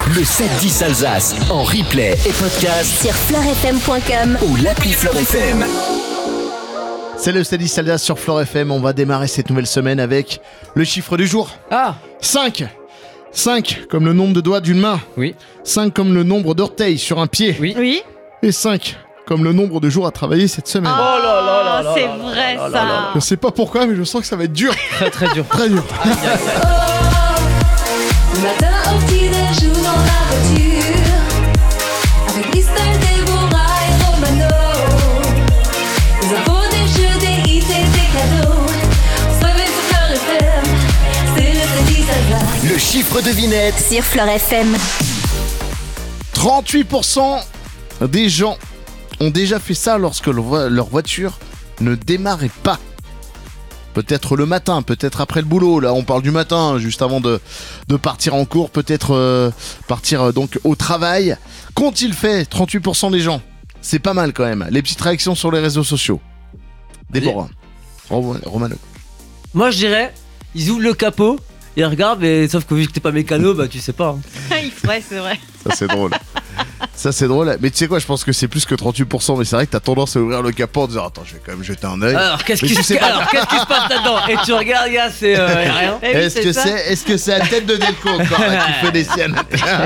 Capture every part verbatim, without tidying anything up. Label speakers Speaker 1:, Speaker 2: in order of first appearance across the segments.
Speaker 1: Le sept dix Alsace en replay et podcast
Speaker 2: sur fleur f m point com
Speaker 1: ou l'appli Fleur F M.
Speaker 3: C'est le sept dix Alsace sur Fleur F M. On va démarrer cette nouvelle semaine avec le chiffre du jour.
Speaker 4: Ah
Speaker 3: cinq. cinq comme le nombre de doigts d'une main.
Speaker 4: Oui.
Speaker 3: cinq comme le nombre d'orteils sur un pied.
Speaker 4: Oui.
Speaker 5: Oui.
Speaker 3: Et cinq comme le nombre de jours à travailler cette semaine.
Speaker 5: Oh
Speaker 4: là là là là
Speaker 5: c'est
Speaker 4: là
Speaker 5: vrai
Speaker 4: là là
Speaker 5: ça.
Speaker 4: là là.
Speaker 3: Je sais pas pourquoi, mais je sens que ça va être dur.
Speaker 4: Très très dur.
Speaker 3: Très dur.
Speaker 6: Le matin au petit-déj ou dans la voiture, avec Christelle, Déborah et Romano. Des infos, des jeux, des hits et des cadeaux. On se réveille sur Fleur F M, c'est le sept dix Alsace.
Speaker 1: Le chiffre devinette
Speaker 2: sur Fleur F M.
Speaker 3: trente-huit pour cent des gens ont déjà fait ça lorsque leur voiture ne démarrait pas. Peut-être le matin, peut-être après le boulot. Là, on parle du matin, juste avant de, de partir en cours, peut-être euh, partir euh, donc au travail. Qu'ont-ils fait, trente-huit pour cent des gens? C'est pas mal quand même. Les petites réactions sur les réseaux sociaux. Déborah. Rom- Romano.
Speaker 4: Moi je dirais, ils ouvrent le capot, ils regardent, mais sauf que vu que t'es pas mécano, bah tu sais pas. hein.
Speaker 5: Il faudrait, c'est vrai.
Speaker 3: Ça, c'est drôle. Ça, c'est drôle. Mais tu sais quoi, je pense que c'est plus que trente-huit pour cent. Mais c'est vrai que t'as tendance à ouvrir le capot en disant attends, je vais quand même jeter un œil.
Speaker 4: Alors qu'est-ce
Speaker 3: Mais
Speaker 4: qui,
Speaker 3: tu sais
Speaker 4: se...
Speaker 3: pas.
Speaker 4: Alors, qu'est-ce qui se passe là-dedans? Et tu regardes, gars, c'est euh, y a rien.
Speaker 5: Eh oui,
Speaker 3: Est-ce que
Speaker 5: ça.
Speaker 3: c'est, est-ce que c'est la tête de Delco encore là, qui fait des siennes?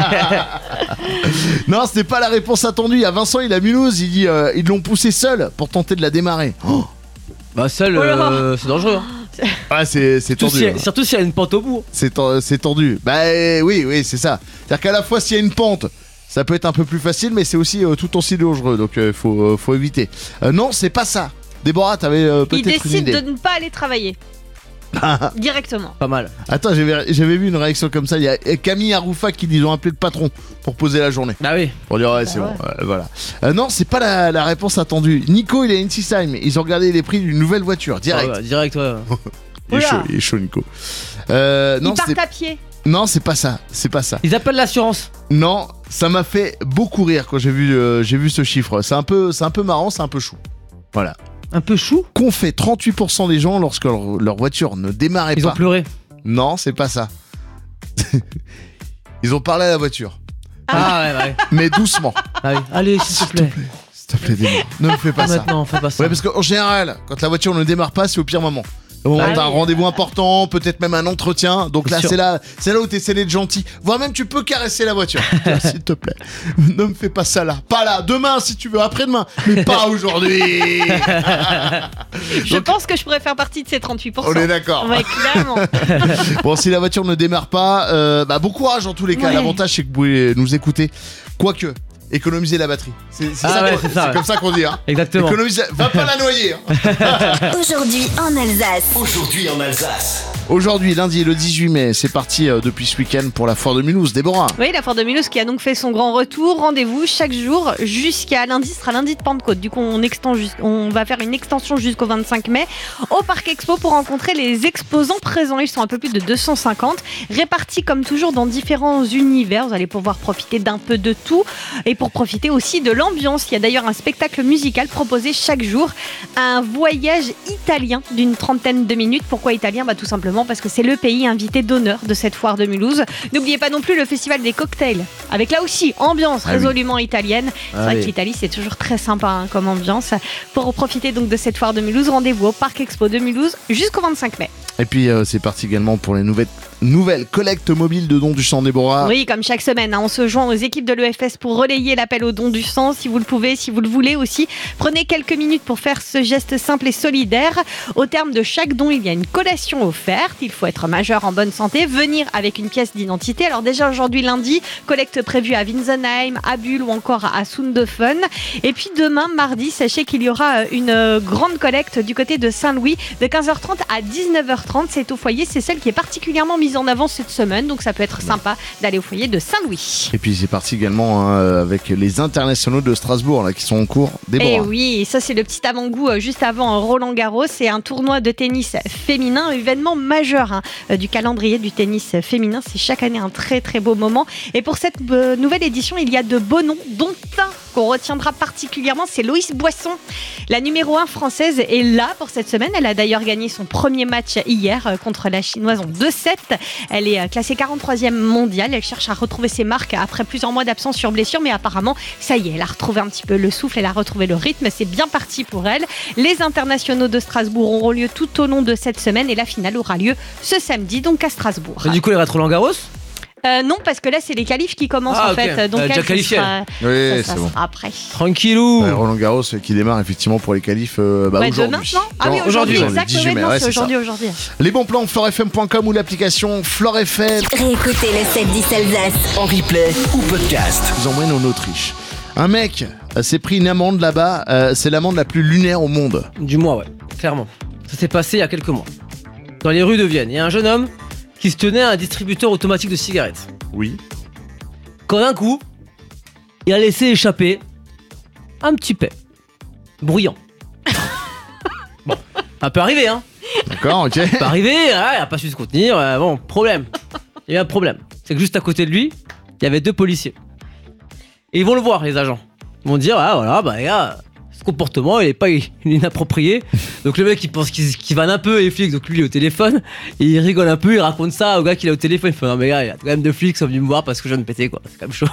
Speaker 3: Non, c'était pas la réponse attendue. Il y a Vincent, il a Mulhouse, il dit euh, ils l'ont poussé seul pour tenter de la démarrer. Oh.
Speaker 4: Bah seul,
Speaker 5: Oh là là.
Speaker 4: euh, c'est dangereux. Hein.
Speaker 3: Ah, c'est, c'est
Speaker 4: Surtout
Speaker 3: tendu.
Speaker 4: s'il y
Speaker 3: hein.
Speaker 4: a- Surtout s'il y a une pente au bout.
Speaker 3: C'est, ten- c'est tendu. Bah euh, oui, oui, c'est ça. C'est-à-dire qu'à la fois s'il y a une pente, ça peut être un peu plus facile, mais c'est aussi euh, tout aussi dangereux. Donc il euh, faut, euh, faut éviter. Euh, non, c'est pas ça. Déborah, t'avais euh,
Speaker 5: Il
Speaker 3: peut-être une
Speaker 5: décide
Speaker 3: idée.
Speaker 5: de ne pas aller travailler. Directement.
Speaker 4: Pas mal.
Speaker 3: Attends, j'avais, j'avais vu une réaction comme ça. Il y a Camille Aroufa qui dit ils ont appelé le patron pour poser la journée.
Speaker 4: Bah oui.
Speaker 3: Pour dire ouais, c'est
Speaker 5: Ah
Speaker 3: bon, euh, voilà. Euh, non, c'est pas la, la réponse attendue. Nico, il est Inside, ils ont regardé les prix d'une nouvelle voiture, direct.
Speaker 4: Ah ouais, direct, ouais.
Speaker 3: Il est
Speaker 5: Oula.
Speaker 3: chaud, il est chaud, Nico. Euh, non,
Speaker 5: Ils partent
Speaker 3: c'est...
Speaker 5: à pied.
Speaker 3: non, c'est pas ça, c'est pas ça.
Speaker 4: Ils appellent l'assurance.
Speaker 3: Non, ça m'a fait beaucoup rire quand j'ai vu, euh, j'ai vu ce chiffre. C'est un peu, c'est un peu marrant, c'est un peu chou. Voilà.
Speaker 4: Un peu chou.
Speaker 3: Qu'ont fait trente-huit pour cent des gens lorsque leur, leur voiture ne démarrait
Speaker 4: Ils
Speaker 3: pas?
Speaker 4: ont pleuré.
Speaker 3: Non, c'est pas ça. Ils ont parlé à la voiture,
Speaker 4: Ah ouais, ouais.
Speaker 3: mais doucement.
Speaker 4: Ah oui. Allez, s'il te plaît.
Speaker 3: S'il te plaît, démarre. Ne me fais pas
Speaker 4: Pas
Speaker 3: ça.
Speaker 4: maintenant, fais pas ça.
Speaker 3: Ouais, parce qu'en général, quand la voiture ne démarre pas, c'est au pire moment. Au moment où
Speaker 5: Ah
Speaker 3: t'as un
Speaker 5: oui.
Speaker 3: rendez-vous important, peut-être même un entretien. Donc
Speaker 4: C'est
Speaker 3: là,
Speaker 4: sûr.
Speaker 3: c'est là, c'est là où t'essaies d'être gentil. Voire même, tu peux caresser la voiture. Tiens, s'il te plaît, ne me fais pas ça là. Pas là. Demain, si tu veux. Après-demain. Mais pas aujourd'hui.
Speaker 5: Je
Speaker 3: Donc-
Speaker 5: pense que je pourrais faire partie de ces trente-huit pour cent.
Speaker 3: On est d'accord.
Speaker 5: Ouais, clairement.
Speaker 3: Bon, si la voiture ne démarre pas, euh, bah, bon courage en tous les cas.
Speaker 5: Ouais.
Speaker 3: L'avantage, c'est que vous pouvez nous écouter. Quoique, économiser la batterie. C'est, c'est
Speaker 4: Ah
Speaker 3: ça
Speaker 4: ouais,
Speaker 3: qu'on-
Speaker 4: c'est ça, ouais.
Speaker 3: comme ça qu'on dit. Hein.
Speaker 4: Exactement.
Speaker 3: Économiser. Va pas la noyer. Hein.
Speaker 2: Aujourd'hui en Alsace.
Speaker 1: aujourd'hui en Alsace.
Speaker 3: Aujourd'hui, lundi, le dix-huit mai, c'est parti euh, depuis ce week-end pour la foire de Mulhouse. Déborah.
Speaker 5: Oui, la foire de Mulhouse qui a donc fait son grand retour. Rendez-vous chaque jour jusqu'à lundi. Ce sera lundi de Pentecôte. Du coup, on, extend jus- on va faire une extension jusqu'au vingt-cinq mai au Parc Expo pour rencontrer les exposants présents. Ils sont un peu plus de deux cent cinquante, répartis comme toujours dans différents univers. Vous allez pouvoir profiter d'un peu de tout et pour profiter aussi de l'ambiance. Il y a d'ailleurs un spectacle musical proposé chaque jour. Un voyage italien d'une trentaine de minutes. Pourquoi italien? Bah, tout simplement parce que c'est le pays invité d'honneur de cette foire de Mulhouse. N'oubliez pas non plus le festival des cocktails, avec là aussi ambiance
Speaker 3: Ah oui.
Speaker 5: résolument italienne. C'est
Speaker 4: Ah
Speaker 5: vrai
Speaker 4: oui.
Speaker 5: que l'Italie c'est toujours très sympa hein, comme ambiance. Pour profiter donc de cette foire de Mulhouse, rendez-vous au Parc Expo de Mulhouse jusqu'au vingt-cinq mai.
Speaker 3: Et puis euh, c'est parti également pour les nouvelles, nouvelles collectes mobiles de dons du sang, Déborah.
Speaker 5: Oui, comme chaque semaine, hein, on se joint aux équipes de l'E F S pour relayer l'appel au don du sang, si vous le pouvez, si vous le voulez aussi. Prenez quelques minutes pour faire ce geste simple et solidaire. Au terme de chaque don, il y a une collation offerte. Il faut être majeur en bonne santé, venir avec une pièce d'identité. Alors déjà aujourd'hui lundi, collecte prévue à Winsenheim, à Bulle ou encore à Soundefen. Et puis demain, mardi, sachez qu'il y aura une grande collecte du côté de Saint-Louis de quinze heures trente à dix-neuf heures trente. C'est au foyer, c'est celle qui est particulièrement mise en avant cette semaine. Donc ça peut être sympa d'aller au foyer de Saint-Louis.
Speaker 3: Et puis c'est parti également hein, avec les internationaux de Strasbourg là, qui sont en cours. Déborah.
Speaker 5: Et oui, ça c'est le petit avant-goût euh, juste avant Roland Garros. C'est un tournoi de tennis féminin, événement majeur hein, euh, du calendrier du tennis féminin. C'est chaque année un très très beau moment. Et pour cette euh, nouvelle édition, il y a de beaux noms, dont un qu'on retiendra particulièrement, c'est Loïs Boisson. La numéro un française est là pour cette semaine. Elle a d'ailleurs gagné son premier match hier euh, contre la chinoise en deux sept. Elle est euh, classée quarante-troisième mondiale. Elle cherche à retrouver ses marques après plusieurs mois d'absence sur blessure, mais apparemment, ça y est, elle a retrouvé un petit peu le souffle, elle a retrouvé le rythme. C'est bien parti pour elle. Les internationaux de Strasbourg auront lieu tout au long de cette semaine et la finale aura lieu ce samedi, donc à Strasbourg.
Speaker 4: Et du coup, il y aura Roland Garros.
Speaker 5: Euh, non, parce que là, c'est les qualifs qui commencent
Speaker 4: Ah,
Speaker 5: en
Speaker 4: ok.
Speaker 5: fait. Donc,
Speaker 4: Euh,
Speaker 5: elle,
Speaker 4: déjà
Speaker 5: ce
Speaker 4: qualifiée.
Speaker 5: sera-
Speaker 3: Oui,
Speaker 5: ça, ça
Speaker 3: c'est bon.
Speaker 5: sera après.
Speaker 4: Tranquillou.
Speaker 3: Ouais, Roland Garros euh, qui démarre effectivement pour les qualifs euh, bah,
Speaker 5: Ouais,
Speaker 3: aujourd'hui.
Speaker 5: demain, non Ah oui,
Speaker 3: Non,
Speaker 5: aujourd'hui,
Speaker 4: aujourd'hui,
Speaker 5: exact.
Speaker 3: dix-huit
Speaker 5: Ouais,
Speaker 3: mai,
Speaker 5: non,
Speaker 3: ouais,
Speaker 5: c'est
Speaker 3: c'est ça.
Speaker 5: aujourd'hui, aujourd'hui.
Speaker 3: Les bons plans, flore f m point com ou l'application Flore F M.
Speaker 2: Réécoutez le sept dix Alsace.
Speaker 1: En replay ou podcast.
Speaker 3: Ils emmènent en Autriche. Un mec euh, s'est pris une amende là-bas. euh, c'est l'amende la plus lunaire au monde.
Speaker 4: Du mois, ouais, clairement. Ça s'est passé il y a quelques mois. Dans les rues de Vienne, il y a un jeune homme qui se tenait à un distributeur automatique de cigarettes.
Speaker 3: Oui.
Speaker 4: Quand d'un coup, il a laissé échapper un petit paix. Bruyant. Bon, ça peut arriver, hein.
Speaker 3: D'accord, ok.
Speaker 4: Ça peut arriver, ouais, il a pas su se contenir. euh, bon, problème. Il y a un problème. C'est que juste à côté de lui, il y avait deux policiers. Et ils vont le voir, les agents. Ils vont dire, ah voilà, bah les gars, ce comportement, il est pas inapproprié. Donc le mec, il pense qu'il qu'il vanne un peu les flics, donc lui, il est au téléphone. Et il rigole un peu, il raconte ça au gars qui est au téléphone. Il fait, non mais gars, il y a quand même deux flics qui sont venus me voir parce que je viens de péter, quoi. C'est quand même chaud.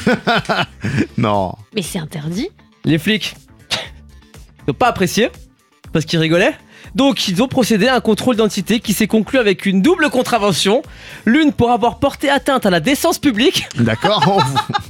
Speaker 3: Non.
Speaker 5: Mais c'est interdit.
Speaker 4: Les flics n'ont pas apprécié parce qu'ils rigolaient. Donc ils ont procédé à un contrôle d'identité qui s'est conclu avec une double contravention. L'une pour avoir porté atteinte à la décence publique
Speaker 3: D'accord.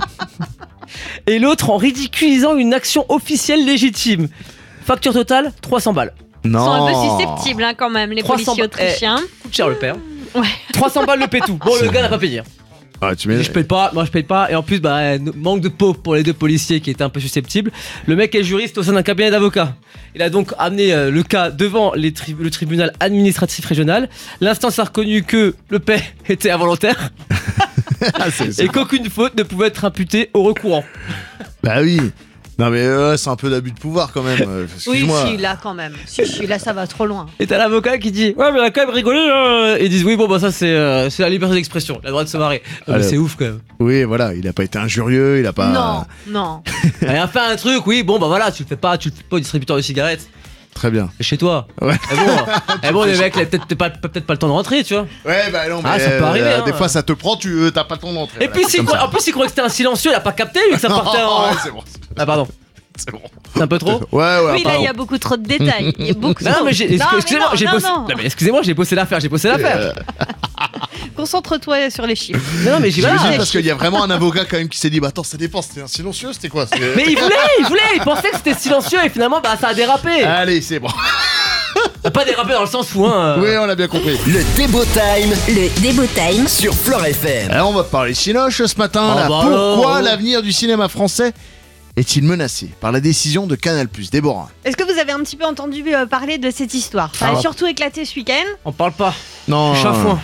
Speaker 4: et l'autre en ridiculisant une action officielle légitime. Facture totale, trois cents balles.
Speaker 3: non.
Speaker 5: Ils sont un peu susceptibles hein, quand même, les
Speaker 4: trois cents
Speaker 5: policiers
Speaker 4: ba-
Speaker 5: autrichiens.
Speaker 4: Coûte cher le père.
Speaker 5: Ouais.
Speaker 4: trois cents balles le pétou. Bon, le gars n'a pas payé.
Speaker 3: Ah, tu
Speaker 4: Il
Speaker 3: mets...
Speaker 4: dit, je paye pas, moi je paye pas. Et en plus, bah, manque de peau pour les deux policiers qui étaient un peu susceptibles. Le mec est juriste au sein d'un cabinet d'avocats. Il a donc amené euh, le cas devant les tri- le tribunal administratif régional. L'instance a reconnu que le paix était involontaire
Speaker 3: Ah, c'est- c'est-
Speaker 4: et qu'aucune faute ne pouvait être imputée au recourant.
Speaker 3: Bah oui. Non mais euh, c'est un peu d'abus de pouvoir quand même. euh,
Speaker 5: Oui,
Speaker 3: Excuse-moi.
Speaker 5: si, là quand même. Si, si, là ça va trop loin.
Speaker 4: Et t'as l'avocat qui dit ouais mais elle a quand même rigolé hein. Et ils disent oui bon bah ça c'est euh, c'est la liberté d'expression, il a le droit de se marrer. Non, mais
Speaker 3: Alors.
Speaker 4: c'est ouf quand même.
Speaker 3: Oui, voilà, il a pas été injurieux, il a pas.
Speaker 5: Non, non.
Speaker 4: Il a fait un truc, oui bon bah voilà, tu le fais pas, tu le fais pas au distributeur de cigarettes.
Speaker 3: Très bien.
Speaker 4: C'est chez toi.
Speaker 3: Ouais.
Speaker 4: Et bon, et bon, le mec, il a peut-être pas, peut-être pas le temps de rentrer, tu vois.
Speaker 3: Ouais, bah non, mais
Speaker 4: Ah, ça peut arriver, hein.
Speaker 3: des fois ça te prend, tu euh, t'as pas le temps d'entrer.
Speaker 4: Et puis,
Speaker 3: voilà,
Speaker 4: s'il
Speaker 3: comme
Speaker 4: croit-
Speaker 3: ça.
Speaker 4: en plus, il croyait que c'était un silencieux, il a pas capté, lui, que ça partait en.
Speaker 3: Ouais, c'est bon.
Speaker 4: Ah, pardon.
Speaker 3: C'est bon.
Speaker 4: C'est un peu trop.
Speaker 3: Ouais, ouais.
Speaker 5: Oui, là
Speaker 3: pardon.
Speaker 5: il y a beaucoup trop de détails. Il y a beaucoup
Speaker 4: Non,
Speaker 5: trop.
Speaker 4: mais j'ai,
Speaker 5: Non, mais
Speaker 4: excusez-moi,
Speaker 5: non,
Speaker 4: j'ai
Speaker 5: non,
Speaker 4: bossé.
Speaker 5: non.
Speaker 4: Non, mais excusez-moi, j'ai bossé l'affaire, j'ai bossé l'affaire.
Speaker 3: Euh,
Speaker 5: Concentre-toi sur les chiffres.
Speaker 4: Non, non, mais j'ai
Speaker 3: J'imagine
Speaker 4: voilà.
Speaker 3: parce qu'il y a vraiment un avocat quand même qui s'est dit bah attends ça dépend, c'était un silencieux, c'était quoi C'était-
Speaker 4: Mais il voulait, il voulait, il pensait que c'était silencieux et finalement, bah, ça a dérapé.
Speaker 3: Allez, c'est bon.
Speaker 4: Ça a pas dérapé dans le sens où, hein.
Speaker 3: Oui, on l'a bien compris.
Speaker 1: Le Débo Time
Speaker 2: Le Débo Time
Speaker 1: sur Flore F M.
Speaker 3: Alors on va parler Cinoche ce matin.
Speaker 4: Oh,
Speaker 3: là.
Speaker 4: bah
Speaker 3: Pourquoi
Speaker 4: alors.
Speaker 3: l'avenir du cinéma français est-il menacé par la décision de Canal+, Déborah?
Speaker 5: Est-ce que vous avez un petit peu entendu euh, parler de cette histoire? Ça
Speaker 3: Ah.
Speaker 5: a surtout éclaté ce week-end.
Speaker 4: On parle pas.
Speaker 3: Non.
Speaker 4: Chafouin.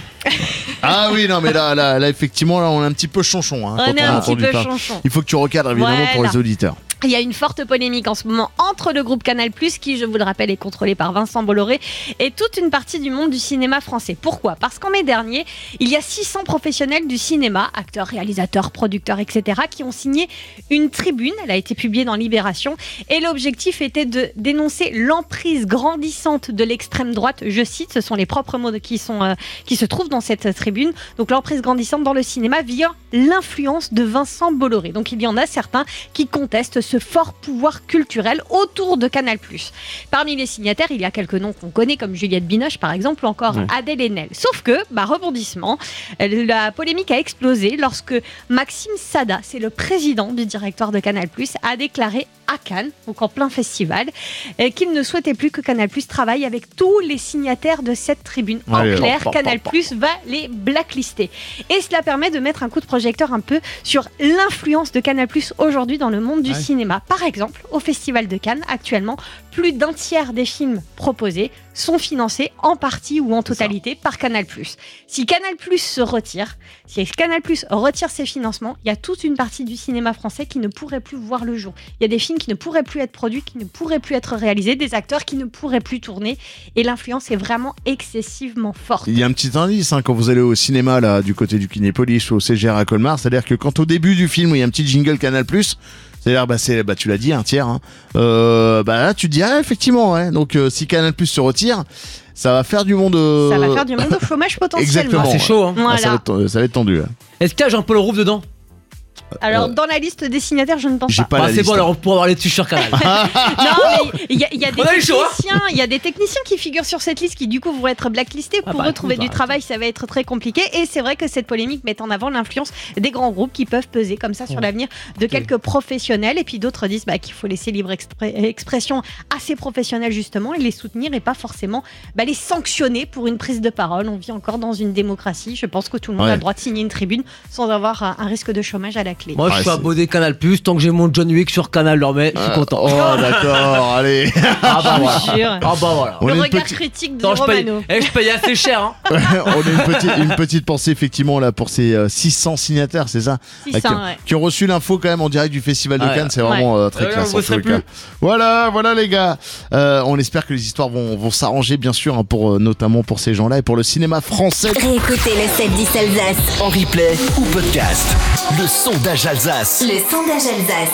Speaker 3: Ah oui, non mais là, là, là effectivement, là, on est un petit peu chonchon. Hein,
Speaker 5: On
Speaker 3: quand
Speaker 5: est
Speaker 3: a
Speaker 5: un petit
Speaker 3: entendu
Speaker 5: peu
Speaker 3: parler.
Speaker 5: chonchon.
Speaker 3: Il faut que tu recadres évidemment pour
Speaker 5: Voilà.
Speaker 3: les auditeurs.
Speaker 5: Il y a une forte polémique en ce moment entre le groupe Canal+, qui, je vous le rappelle, est contrôlé par Vincent Bolloré, et toute une partie du monde du cinéma français. Pourquoi? Parce qu'en mai dernier, il y a six cents professionnels du cinéma, acteurs, réalisateurs, producteurs, et cetera, qui ont signé une tribune. Elle a été publiée dans Libération, et l'objectif était de dénoncer l'emprise grandissante de l'extrême droite. Je cite, ce sont les propres mots de- qui, sont, euh, qui se trouvent dans cette tribune. Donc l'emprise grandissante dans le cinéma via l'influence de Vincent Bolloré. Donc il y en a certains qui contestent ce fort pouvoir culturel autour de Canal+. Parmi les signataires, il y a quelques noms qu'on connaît comme Juliette Binoche par exemple ou encore
Speaker 4: Ouais.
Speaker 5: Adèle Haenel. Sauf que, bah, rebondissement, euh, la polémique a explosé lorsque Maxime Sada, c'est le président du directoire de Canal+, a déclaré à Cannes, donc en plein festival, euh, qu'il ne souhaitait plus que Canal+ travaille avec tous les signataires de cette tribune. En
Speaker 3: Allez,
Speaker 5: clair,
Speaker 3: pam, pam,
Speaker 5: Canal+ va les blacklister. Et cela permet de mettre un coup de projecteur un peu sur l'influence de Canal+ aujourd'hui dans le monde du
Speaker 3: Ouais.
Speaker 5: cinéma. Par exemple, au Festival de Cannes, actuellement, plus d'un tiers des films proposés sont financés en partie ou en totalité par Canal+. Si Canal+ se retire, si Canal+ retire ses financements, il y a toute une partie du cinéma français qui ne pourrait plus voir le jour. Il y a des films qui ne pourraient plus être produits, qui ne pourraient plus être réalisés, des acteurs qui ne pourraient plus tourner, et l'influence est vraiment excessivement forte.
Speaker 3: Il y a un petit indice hein, quand vous allez au cinéma là du côté du Kinépolis ou au C G R à Colmar, c'est-à-dire que quand au début du film il y a un petit jingle Canal+, C'est-à-dire, bah, c'est, bah, tu l'as dit, un tiers. Hein. Euh, bah là, tu te dis, ah, effectivement, ouais. Donc, euh, si Canal Plus se retire, ça va faire du monde. Euh...
Speaker 5: Ça va faire du monde au chômage potentiellement.
Speaker 3: Exactement.
Speaker 4: Ah, c'est chaud, hein.
Speaker 5: Voilà.
Speaker 3: Ah, ça, va être, ça va être tendu. Là.
Speaker 4: Est-ce qu'il y a Jean-Paul Rouve dedans?
Speaker 5: Alors,
Speaker 3: Euh,
Speaker 5: dans la liste des signataires, je ne pense
Speaker 3: J'ai
Speaker 5: pas.
Speaker 3: pas
Speaker 4: Bah,
Speaker 3: la
Speaker 4: c'est
Speaker 3: liste.
Speaker 4: bon, alors on pourra avoir les dessus sur Canal.
Speaker 5: Non, mais il y, a- il y a des
Speaker 4: On a eu le choix.
Speaker 5: techniciens, il y a des techniciens qui figurent sur cette liste qui du coup vont être blacklistés.
Speaker 4: Ah
Speaker 5: Pour
Speaker 4: bah,
Speaker 5: eux, trouver
Speaker 4: écoute,
Speaker 5: du
Speaker 4: bah,
Speaker 5: travail, ça va être très compliqué. Et c'est vrai que cette polémique met en avant l'influence des grands groupes qui peuvent peser comme ça sur
Speaker 4: Ouais.
Speaker 5: l'avenir de quelques professionnels. Et puis d'autres disent bah, qu'il faut laisser libre expré- expression à ces professionnels justement et les soutenir et pas forcément bah, les sanctionner pour une prise de parole. On vit encore dans une démocratie. Je pense que tout le monde
Speaker 3: Ouais.
Speaker 5: a le droit de signer une tribune sans avoir un, un risque de chômage à la clé.
Speaker 4: Moi, je
Speaker 3: Ouais,
Speaker 4: suis
Speaker 3: c'est-
Speaker 4: abonné Canal Plus. Tant que j'ai mon John Wick sur Canal, leur met, je suis content.
Speaker 3: Oh, d'accord, allez.
Speaker 4: Ah bah
Speaker 5: Je
Speaker 4: voilà.
Speaker 5: vous jure.
Speaker 4: Ah bah voilà.
Speaker 3: On
Speaker 5: Le
Speaker 3: a une
Speaker 5: regard
Speaker 3: petite-
Speaker 5: critique de
Speaker 4: Non, je paye,
Speaker 5: Romano.
Speaker 4: eh, je paye assez cher. Hein.
Speaker 3: On a une petite, une petite pensée, effectivement, là, pour ces euh, six cents signataires, c'est ça?
Speaker 5: six
Speaker 3: Ah, qui,
Speaker 5: cents, ouais.
Speaker 3: qui ont reçu l'info quand même en direct du Festival de
Speaker 4: Ah,
Speaker 3: Cannes, c'est vraiment euh, très
Speaker 4: Ouais,
Speaker 3: classe.
Speaker 4: on
Speaker 3: en
Speaker 4: bosserait
Speaker 3: tous les cas.
Speaker 4: plus.
Speaker 3: Voilà, voilà les gars. Euh, on espère que les histoires vont, vont s'arranger, bien sûr, hein, pour, euh, notamment pour ces gens-là et pour le cinéma français.
Speaker 2: Réécoutez le sept dix Alsace.
Speaker 1: En replay ou podcast. Le sondage Alsace.
Speaker 2: Le sondage Alsace.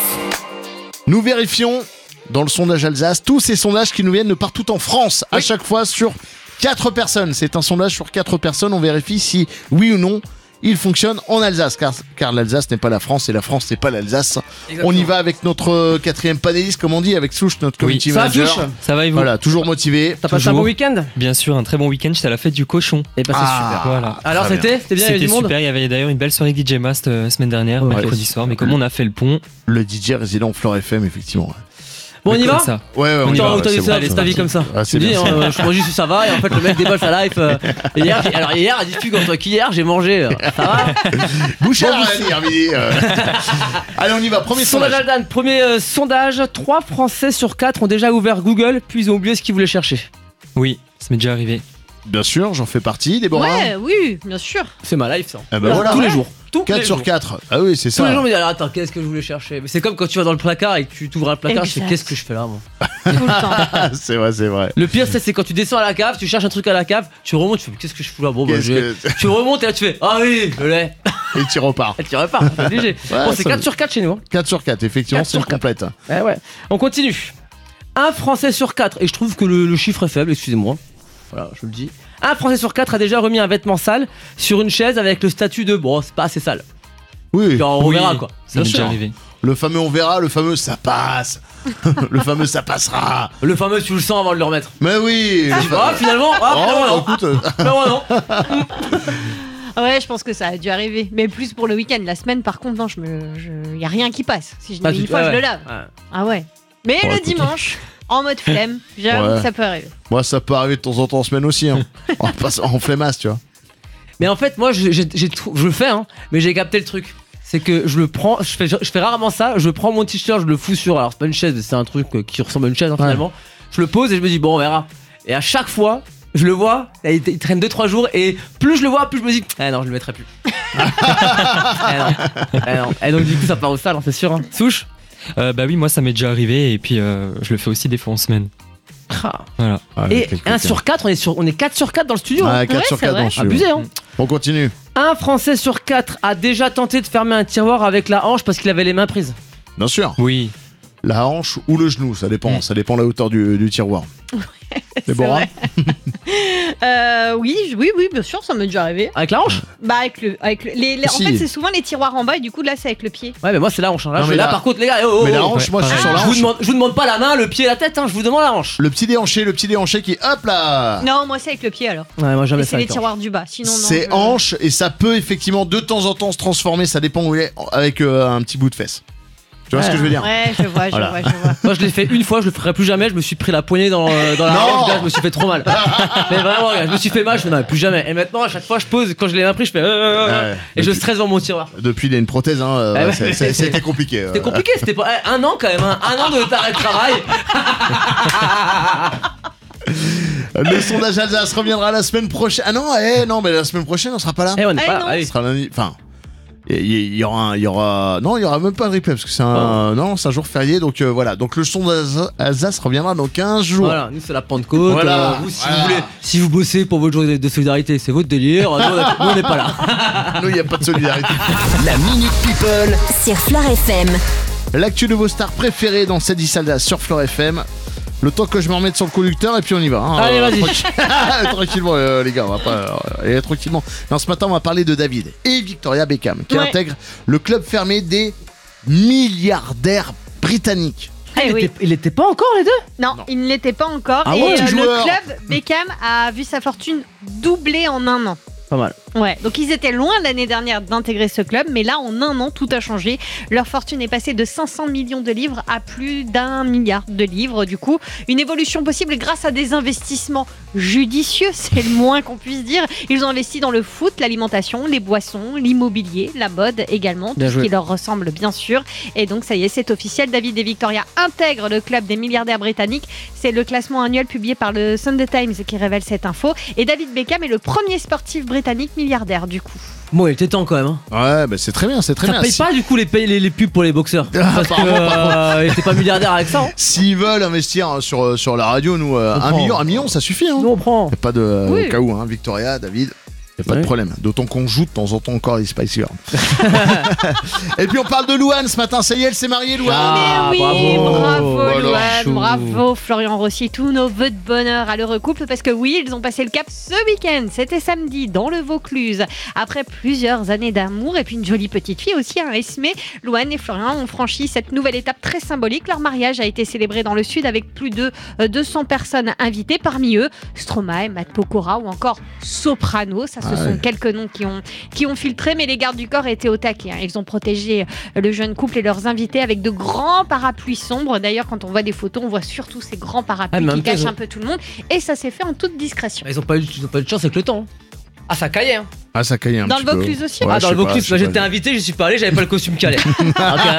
Speaker 3: Nous vérifions dans le sondage Alsace tous ces sondages qui nous viennent de partout en France, à
Speaker 4: Oui.
Speaker 3: chaque fois sur quatre personnes. C'est un sondage sur quatre personnes. On vérifie si, oui ou non, il fonctionne en Alsace, car, car l'Alsace n'est pas la France et la France n'est pas l'Alsace.
Speaker 4: Exactement.
Speaker 3: On y va avec notre euh, quatrième panéliste, comme on dit, avec Souche, notre community
Speaker 4: Ça
Speaker 3: manager.
Speaker 4: touche.
Speaker 7: Ça va et vous?
Speaker 3: Voilà, toujours motivé.
Speaker 4: T'as passé un
Speaker 7: Toujours.
Speaker 4: bon week-end?
Speaker 7: Bien sûr, un très bon week-end. J'étais à la fête du cochon.
Speaker 4: Et bah c'est
Speaker 3: Ah.
Speaker 4: super.
Speaker 7: Voilà.
Speaker 4: Alors
Speaker 3: Très
Speaker 4: c'était C'était bien, il y avait
Speaker 7: C'était
Speaker 4: du monde.
Speaker 7: super. Il y avait d'ailleurs une belle soirée D J Mast euh, semaine dernière,
Speaker 4: Ouais.
Speaker 7: mercredi soir. Mais comme on a fait le pont,
Speaker 3: Le D J résident Flore F M, effectivement.
Speaker 4: Bon, on y
Speaker 7: comme
Speaker 4: va?
Speaker 7: ça.
Speaker 3: Ouais, ouais, on y
Speaker 4: Putain,
Speaker 3: va.
Speaker 4: où t'as
Speaker 3: ouais,
Speaker 4: dit
Speaker 3: c'est
Speaker 4: ça,
Speaker 3: bon,
Speaker 4: allez,
Speaker 3: c'est
Speaker 4: c'est ta vie
Speaker 3: parti.
Speaker 4: comme ça.
Speaker 3: Ah,
Speaker 4: Je
Speaker 3: c'est
Speaker 4: te dis,
Speaker 3: bien
Speaker 4: hein,
Speaker 3: ça.
Speaker 4: euh, je moi juste ça va et en fait le mec déballe sa life. euh, et hier, j'ai- alors hier, elle dit plus comme toi qu'hier, j'ai mangé. euh, Ça va?
Speaker 3: Bouchard à la dire, midi. euh. Allez, on y va. Premier
Speaker 4: Sondage
Speaker 3: sondage.
Speaker 4: Aldan, premier euh, sondage, trois Français sur quatre ont déjà ouvert Google, puis ils ont oublié ce qu'ils voulaient chercher.
Speaker 7: Oui, ça m'est déjà arrivé.
Speaker 3: Bien sûr, j'en fais partie, Déborah.
Speaker 5: Ouais, oui, bien sûr.
Speaker 4: C'est ma life ça.
Speaker 3: Ah bah voilà.
Speaker 4: Tous les jours. Tous
Speaker 3: quatre
Speaker 4: les
Speaker 3: sur
Speaker 4: jours.
Speaker 3: quatre. Ah oui, c'est
Speaker 4: Tous
Speaker 3: ça.
Speaker 4: les jours, me disent alors attends, qu'est-ce que je voulais chercher? Mais c'est comme quand tu vas dans le placard et que tu t'ouvres le placard, je fais
Speaker 5: Exact.
Speaker 4: qu'est-ce que je fais là moi?
Speaker 5: Tout le temps.
Speaker 3: Ah, c'est vrai, c'est vrai.
Speaker 4: Le pire c'est c'est quand tu descends à la cave, tu cherches un truc à la cave, tu remontes, tu fais qu'est-ce que je fous là? Bon bah
Speaker 3: Qu'est-ce
Speaker 4: je vais-
Speaker 3: que-
Speaker 4: tu remontes et là tu fais ah oui, je l'ai.
Speaker 3: Et tu repars.
Speaker 4: Et tu repars, c'est obligé.
Speaker 3: Ouais,
Speaker 4: Bon, c'est
Speaker 3: ça-
Speaker 4: quatre sur quatre chez nous. hein.
Speaker 3: quatre sur quatre, effectivement,
Speaker 4: quatre
Speaker 3: c'est une
Speaker 4: sur quatre.
Speaker 3: complète.
Speaker 4: Ouais, ouais. On continue. Un Français sur quatre, et je trouve que le, le chiffre est faible, excusez-moi. Voilà, je le dis. Un Français sur quatre a déjà remis un vêtement sale sur une chaise avec le statut de bon, c'est pas assez sale.
Speaker 3: Oui,
Speaker 4: Genre, on
Speaker 7: Oui,
Speaker 4: verra quoi.
Speaker 7: Ça m'est
Speaker 3: Bien
Speaker 7: déjà
Speaker 3: sûr.
Speaker 7: arrivé.
Speaker 3: le fameux on verra, le fameux ça passe. Le fameux ça passera.
Speaker 4: Le fameux tu le sens avant de le remettre.
Speaker 3: Mais oui.
Speaker 4: Ah,
Speaker 3: le fa-
Speaker 4: ah, finalement, ah, finalement
Speaker 3: Oh,
Speaker 4: non.
Speaker 3: écoute, euh,
Speaker 4: Finalement non.
Speaker 5: Ouais, je pense que ça a dû arriver. Mais plus pour le week-end. La semaine, par contre, non, je me, je... y a rien qui passe. Si je
Speaker 4: Ah,
Speaker 5: l'ai mis
Speaker 4: tu-
Speaker 5: une fois,
Speaker 4: ouais,
Speaker 5: je le
Speaker 4: ouais.
Speaker 5: lave.
Speaker 4: Ouais.
Speaker 5: Ah ouais. Mais
Speaker 3: Bon,
Speaker 5: le
Speaker 3: écoute.
Speaker 5: dimanche, en mode flemme, j'avoue
Speaker 3: Ouais.
Speaker 5: que ça peut arriver.
Speaker 3: moi ça peut arriver de temps en temps en semaine aussi. Hein. On passe en flemmasse, tu vois.
Speaker 4: Mais en fait, moi, je, j'ai- j'ai trou- je le fais, hein, mais j'ai capté le truc. C'est que je le prends, je fais, je fais rarement ça. Je prends mon t-shirt, je le fous sur. Alors, c'est pas une chaise, c'est un truc euh, qui ressemble à une chaise hein, finalement. Je le pose et je me dis, bon, on verra. Et à chaque fois, je le vois, il, il traîne deux trois jours. Et plus je le vois, plus je me dis, eh non, je le mettrai plus. eh non, eh non. Et donc, du coup, ça part au sale, hein, c'est sûr. Hein. Souche
Speaker 7: Euh, bah oui, moi ça m'est déjà arrivé et puis euh, je le fais aussi des fois en semaine.
Speaker 4: Ah.
Speaker 7: Voilà.
Speaker 4: Et un sur quatre, on est, sur, on est quatre sur quatre dans le studio. hein.
Speaker 3: Ouais, quatre
Speaker 5: Ouais,
Speaker 3: sur
Speaker 5: c'est
Speaker 3: quatre
Speaker 5: vrai.
Speaker 3: dans ce
Speaker 4: Abusé, hein.
Speaker 3: On continue.
Speaker 4: Un Français sur quatre a déjà tenté de fermer un tiroir avec la hanche parce qu'il avait les mains prises.
Speaker 3: Bien sûr.
Speaker 7: Oui.
Speaker 3: La hanche ou le genou, ça dépend.
Speaker 7: Mm.
Speaker 3: Ça dépend de la hauteur du, du tiroir. Déborah.
Speaker 5: vrai. Euh, oui, je- oui, oui, bien sûr, ça m'est déjà arrivé.
Speaker 4: Avec la hanche?
Speaker 5: Bah, avec le. Avec le les, les- en
Speaker 3: Si.
Speaker 5: fait, c'est souvent les tiroirs en bas et du coup, là, c'est avec le pied.
Speaker 4: Ouais, mais moi, c'est la hanche. hein. Là,
Speaker 3: Non,
Speaker 4: je-
Speaker 3: mais
Speaker 4: là,
Speaker 3: là-
Speaker 4: par contre, les gars, oh, oh,
Speaker 3: Mais la
Speaker 4: oh.
Speaker 3: hanche, moi je suis
Speaker 7: pareil.
Speaker 3: sur la
Speaker 4: Je vous,
Speaker 3: hanche.
Speaker 4: demande, je vous demande pas la main, le pied et la tête, hein, je vous demande la hanche.
Speaker 3: Le petit déhanché, le petit déhanché qui hop là.
Speaker 5: Non, moi, c'est avec le pied alors.
Speaker 4: Ouais, moi
Speaker 5: Et
Speaker 4: jamais
Speaker 5: c'est
Speaker 4: ça.
Speaker 5: les
Speaker 4: avec la hanche.
Speaker 5: tiroirs du bas. Sinon, non.
Speaker 3: C'est
Speaker 5: je-
Speaker 3: hanche et ça peut effectivement de temps en temps se transformer, ça dépend où il est, avec euh, un petit bout de fesse. Tu vois ce que je veux dire?
Speaker 5: Ouais, je vois, je
Speaker 3: Voilà.
Speaker 5: vois, je vois.
Speaker 4: Moi, je l'ai fait une fois, je le ferai plus jamais. Je me suis pris la poignée dans, euh, dans la
Speaker 3: Non.
Speaker 4: hanche, gars, je me suis fait trop mal. Mais vraiment, gars, je me suis fait mal, je fais non, plus jamais. Et maintenant, à chaque fois, je pose, quand je l'ai main pris, je fais. euh, euh, euh,
Speaker 3: Ouais.
Speaker 4: et je
Speaker 3: Depuis-
Speaker 4: stresse dans mon tiroir.
Speaker 3: Depuis, il a une prothèse, hein, euh,
Speaker 4: Ah ouais.
Speaker 3: c'est- c'est- c'était compliqué. euh.
Speaker 4: C'était compliqué, c'était pas. eh, un an quand même, hein, un an de t'arrêt de travail.
Speaker 3: Le sondage Alsace reviendra la semaine prochaine. Ah non, eh, non, mais la semaine prochaine, on sera pas là.
Speaker 4: Eh, on est
Speaker 5: Eh,
Speaker 4: pas
Speaker 5: non.
Speaker 4: là. Ah oui.
Speaker 3: Ce sera lundi. Enfin, il y, il y aura, un- il y aura. Non, il y aura même pas de replay parce que c'est un. Non, c'est un jour férié, donc euh, voilà. Donc le sondage Alsace reviendra dans quinze jours.
Speaker 4: Voilà, nous c'est la Pentecôte.
Speaker 3: Voilà,
Speaker 4: euh, vous, si
Speaker 3: voilà.
Speaker 4: vous voulez, si vous bossez pour votre journée de solidarité, c'est votre délire. Nous, on a- nous, on n'est pas là.
Speaker 3: Nous, il n'y a pas de solidarité.
Speaker 1: La Minute People.
Speaker 2: Sur Fleur F M.
Speaker 3: l'actu de vos stars préférées dans cette dix Alsace sur Fleur F M. Le temps que je me remette sur le conducteur et puis on y va. Hein.
Speaker 4: Allez, vas-y.
Speaker 3: tranquille- tranquillement, euh, les gars, on va pas. euh, tranquillement. Non, ce matin, on va parler de David et Victoria Beckham qui
Speaker 5: Ouais.
Speaker 3: intègrent le club fermé des milliardaires britanniques.
Speaker 5: Eh
Speaker 4: il,
Speaker 5: oui.
Speaker 4: était, il était pas encore les deux.
Speaker 5: Non,
Speaker 3: Non.
Speaker 5: il ne l'était pas encore.
Speaker 3: Ah
Speaker 5: et
Speaker 3: ouais,
Speaker 5: euh,
Speaker 3: petit
Speaker 5: le
Speaker 3: joueur.
Speaker 5: club Beckham a vu sa fortune doubler en un an.
Speaker 4: Pas mal.
Speaker 5: Ouais, donc ils étaient loin l'année dernière d'intégrer ce club, mais là en un an tout a changé. Leur fortune est passée de cinq cents millions de livres à plus d'un milliard de livres. Du coup, une évolution possible grâce à des investissements judicieux, c'est le moins qu'on puisse dire. Ils ont investi dans le foot, l'alimentation, les boissons, l'immobilier, la mode également, tout
Speaker 4: Bien
Speaker 5: ce
Speaker 4: joué.
Speaker 5: qui leur ressemble bien sûr. Et donc ça y est, c'est officiel. David et Victoria intègrent le club des milliardaires britanniques. C'est le classement annuel publié par le Sunday Times qui révèle cette info. Et David Beckham est le premier sportif britannique milliardaire du coup.
Speaker 4: Bon, il était temps quand même. Hein.
Speaker 3: Ouais, bah c'est très bien, c'est très
Speaker 4: Ça
Speaker 3: bien.
Speaker 4: paye
Speaker 3: Si-
Speaker 4: pas du coup les, pay- les, les pubs pour les boxeurs. Parce que
Speaker 3: apparemment, par
Speaker 4: euh, il était pas milliardaire avec ça. Hein.
Speaker 3: S'ils veulent investir hein, sur, sur la radio, nous, euh,
Speaker 4: On
Speaker 3: un
Speaker 4: prend.
Speaker 3: million, un million, ça suffit. Hein.
Speaker 4: Nous on prend.
Speaker 3: Y a pas de euh,
Speaker 5: Oui.
Speaker 3: au cas où, hein, Victoria, David. Y a pas de
Speaker 4: Ouais.
Speaker 3: problème. D'autant qu'on joue de temps en temps encore les Spice Girls. Et puis on parle de Louane ce matin. Ça y est, elle s'est mariée, Louane.
Speaker 4: Ah,
Speaker 5: Mais oui,
Speaker 4: bravo.
Speaker 5: bravo,
Speaker 3: Voilà.
Speaker 5: Louane,
Speaker 4: Chou.
Speaker 5: bravo Florian Rossi, tous nos vœux de bonheur à l'heureux couple parce que oui, ils ont passé le cap ce week-end, c'était samedi dans le Vaucluse. Après plusieurs années d'amour et puis une jolie petite fille aussi, hein, Esmé, Louane et Florian ont franchi cette nouvelle étape très symbolique. Leur mariage a été célébré dans le sud avec plus de euh, deux cents personnes invitées, parmi eux Stromae, Matt Pokora ou encore Soprano. Ça, ce
Speaker 3: Ah
Speaker 5: sont
Speaker 3: ouais.
Speaker 5: quelques noms qui ont, qui ont filtré, mais les gardes du corps étaient au taquet. hein. Ils ont protégé le jeune couple et leurs invités avec de grands parapluies sombres. D'ailleurs, quand on voit des photos, on voit surtout ces grands parapluies
Speaker 4: Ah, mais en
Speaker 5: qui
Speaker 4: même temps,
Speaker 5: cachent
Speaker 4: ils ont-
Speaker 5: un peu tout le monde. Et ça s'est fait en toute discrétion.
Speaker 4: Ils ont pas eu, ils ont pas eu de chance avec le temps. hein. Ah, ça caillait. Hein.
Speaker 3: Ah, ça caille un
Speaker 5: Dans
Speaker 3: petit
Speaker 5: le
Speaker 3: peu.
Speaker 5: Vaucluse aussi
Speaker 3: Ouais,
Speaker 4: ah,
Speaker 3: je
Speaker 4: dans
Speaker 3: sais
Speaker 4: le
Speaker 3: pas,
Speaker 4: Vaucluse,
Speaker 3: je
Speaker 4: bah,
Speaker 3: sais
Speaker 4: j'étais
Speaker 3: pas.
Speaker 4: invité, je suis pas allé, j'avais pas le costume calé. Donc,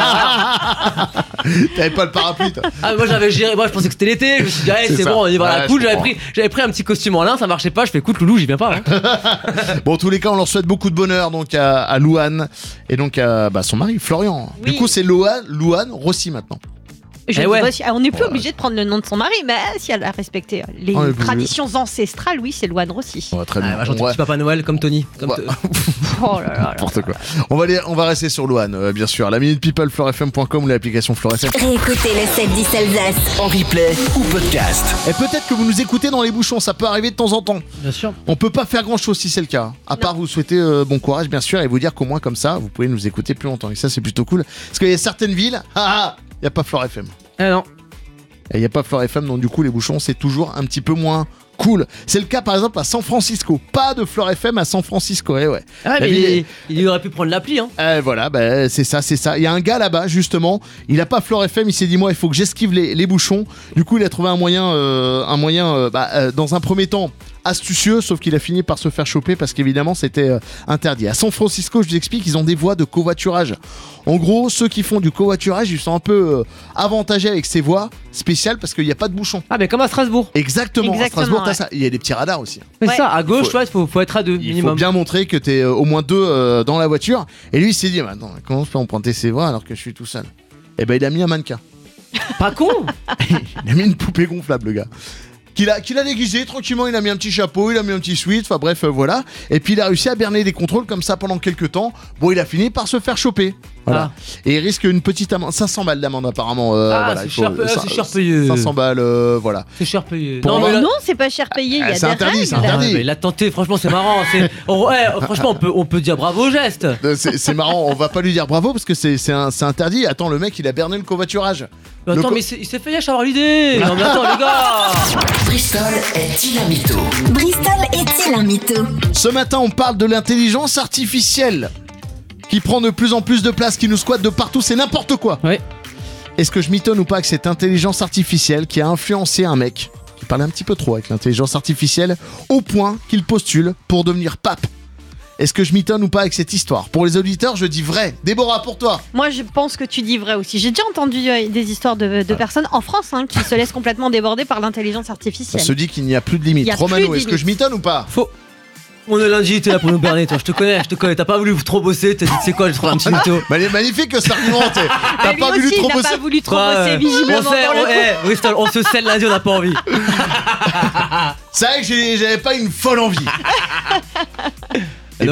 Speaker 4: euh,
Speaker 3: T'avais pas le parapluie, toi.
Speaker 4: ah, moi j'avais géré, moi je pensais que c'était l'été, je me suis dit, allez,
Speaker 3: C'est
Speaker 4: c'est
Speaker 3: ça.
Speaker 4: bon, on y va à
Speaker 3: Ouais,
Speaker 4: la
Speaker 3: je
Speaker 4: cool. J'avais
Speaker 3: comprends.
Speaker 4: pris, j'avais pris un petit costume en lin, ça marchait pas. Je fais, écoute, Loulou, j'y viens pas. Hein.
Speaker 3: Bon, en tous les cas, on leur souhaite beaucoup de bonheur donc à, à Louane et donc à bah, son mari, Florian.
Speaker 5: Oui.
Speaker 3: Du coup, c'est Louane, Louane Rossi maintenant.
Speaker 5: Je
Speaker 4: Eh
Speaker 5: ne
Speaker 4: ouais.
Speaker 5: sais pas si- on n'est plus
Speaker 3: Ouais.
Speaker 5: obligé de prendre le nom de son mari, mais si elle a respecté les
Speaker 3: Ouais, vous-
Speaker 5: traditions ancestrales, oui, c'est Louane Rossi.
Speaker 3: Ouais, très
Speaker 4: Ah,
Speaker 3: bien.
Speaker 4: bah, gentil
Speaker 3: On va-
Speaker 4: petit Papa Noël comme Tony. Comme
Speaker 3: Ouais.
Speaker 4: te-
Speaker 5: Oh là là là.
Speaker 3: N'importe quoi. On va, aller- on va rester sur Louane, euh, bien sûr. La Minute People, florfm point com ou l'application Fleur F M.
Speaker 2: Réécoutez le sept dix Alsace.
Speaker 1: En replay ou podcast.
Speaker 3: Et peut-être que vous nous écoutez dans les bouchons, ça peut arriver de temps en temps.
Speaker 4: Bien sûr.
Speaker 3: On peut pas faire grand chose si c'est le cas. À part vous souhaiter euh, bon courage, bien sûr, et vous dire qu'au moins comme ça, vous pouvez nous écouter plus longtemps. Et ça, c'est plutôt cool. Parce qu'il y a certaines villes, ah, il n'y a pas Fleur F M.
Speaker 4: Ah non.
Speaker 3: Il n'y a pas Fleur F M, donc du coup, les bouchons, c'est toujours un petit peu moins cool. C'est le cas, par exemple, à San Francisco. Pas de Fleur F M à San Francisco, eh ouais.
Speaker 4: Ah,
Speaker 3: La
Speaker 4: mais
Speaker 3: ville-
Speaker 4: il, il aurait pu prendre l'appli. Hein.
Speaker 3: Euh, voilà, bah, c'est ça, c'est ça. Il y a un gars là-bas, justement, il a pas Fleur F M, il s'est dit, moi, il faut que j'esquive les, les bouchons. Du coup, il a trouvé un moyen, euh, un moyen euh, bah, euh, dans un premier temps, astucieux, sauf qu'il a fini par se faire choper parce qu'évidemment, c'était euh, interdit. À San Francisco, je vous explique, ils ont des voies de covoiturage. En gros, ceux qui font du covoiturage, ils sont un peu euh, avantagés avec ces voies spéciales parce qu'il n'y a pas de bouchons.
Speaker 4: Ah, mais comme à Strasbourg.
Speaker 3: Exactement, à
Speaker 5: Exactement,
Speaker 3: Strasbourg, t'as
Speaker 5: ouais.
Speaker 3: ça. Il y a des petits radars aussi.
Speaker 4: C'est
Speaker 5: Ouais.
Speaker 4: ça, à gauche,
Speaker 3: Faut-
Speaker 4: tu vois, il faut, faut être à deux
Speaker 3: Il
Speaker 4: minimum.
Speaker 3: faut bien montrer que t'es euh, au moins deux euh, dans la voiture. Et lui, il s'est dit, mais attends, comment je peux emprunter ces voies alors que je suis tout seul? Et ben, il a mis un mannequin.
Speaker 4: Pas con.
Speaker 3: Il a mis une poupée gonflable, le gars. Qu'il a, qu'il a déguisé tranquillement, il a mis un petit chapeau, il a mis un petit sweat, enfin bref, euh, voilà. Et puis il a réussi à berner des contrôles comme ça pendant quelques temps. Bon, il a fini par se faire choper. Voilà. Et il risque une petite amende, cinq cents balles d'amende apparemment. euh,
Speaker 4: Ah,
Speaker 3: voilà,
Speaker 4: c'est
Speaker 3: il faut-
Speaker 4: cher, ah,
Speaker 3: ça-
Speaker 4: c'est cher payé.
Speaker 3: cinq cents balles, euh, voilà.
Speaker 4: C'est cher payé.
Speaker 3: Pour
Speaker 4: non,
Speaker 3: moi-
Speaker 4: mais là-
Speaker 5: Non, c'est pas cher payé, il y
Speaker 3: Ah,
Speaker 5: a
Speaker 3: c'est
Speaker 5: des
Speaker 3: interdit, c'est
Speaker 5: règles.
Speaker 3: interdit.
Speaker 4: Ah, mais il a tenté, franchement, c'est marrant. c'est- on- ouais, franchement, on peut, on peut dire bravo au geste.
Speaker 3: Euh, C'est c'est marrant, on va pas lui dire bravo parce que c'est c'est un- c'est interdit. Attends, le mec il a berné le covoiturage.
Speaker 4: Mais
Speaker 3: Le
Speaker 4: attends,
Speaker 3: co-
Speaker 4: mais c'est- il s'est fait yèche avoir l'idée. Non, mais attends, les gars.
Speaker 1: Bristol est-il un mytho?
Speaker 2: Bristol est-il un mytho?
Speaker 3: Ce matin, on parle de l'intelligence artificielle qui prend de plus en plus de place, qui nous squatte de partout, c'est n'importe quoi.
Speaker 4: Ouais.
Speaker 3: Est-ce que je m'étonne ou pas que cette intelligence artificielle qui a influencé un mec qui parlait un petit peu trop avec l'intelligence artificielle au point qu'il postule pour devenir pape? Est-ce que je m'étonne ou pas avec cette histoire? Pour les auditeurs, je dis vrai. Déborah, pour toi.
Speaker 5: Moi, je pense que tu dis vrai aussi. J'ai déjà entendu euh, des histoires de, de personnes en France hein, qui se laissent complètement déborder par l'intelligence
Speaker 3: Ça
Speaker 5: artificielle.
Speaker 3: se dit qu'il n'y a plus de
Speaker 5: Il
Speaker 3: limite.
Speaker 5: y a
Speaker 3: Romano,
Speaker 5: plus de
Speaker 3: est-ce que je m'étonne ou pas?
Speaker 4: Faux. On est lundi, t'es là pour nous berner, toi. Je te connais, je te connais. T'as pas voulu trop bosser. T'as dit, c'est quoi, je trouve un petit mytho.
Speaker 3: Magn- Magnifique cet argument. t'es-
Speaker 5: Mais
Speaker 3: T'as
Speaker 5: lui
Speaker 3: pas voulu
Speaker 5: aussi,
Speaker 3: trop
Speaker 5: il n'a
Speaker 3: bosser.
Speaker 5: pas voulu trop
Speaker 4: Ouais,
Speaker 5: bosser
Speaker 4: ouais.
Speaker 5: visiblement
Speaker 4: On sait,
Speaker 5: pour le
Speaker 4: on,
Speaker 5: coup.
Speaker 4: eh, Bristol, on se scelle lundi, on n'a pas envie.
Speaker 3: C'est vrai que j'ai- j'avais pas une folle envie. Et
Speaker 4: Donc-
Speaker 3: pour-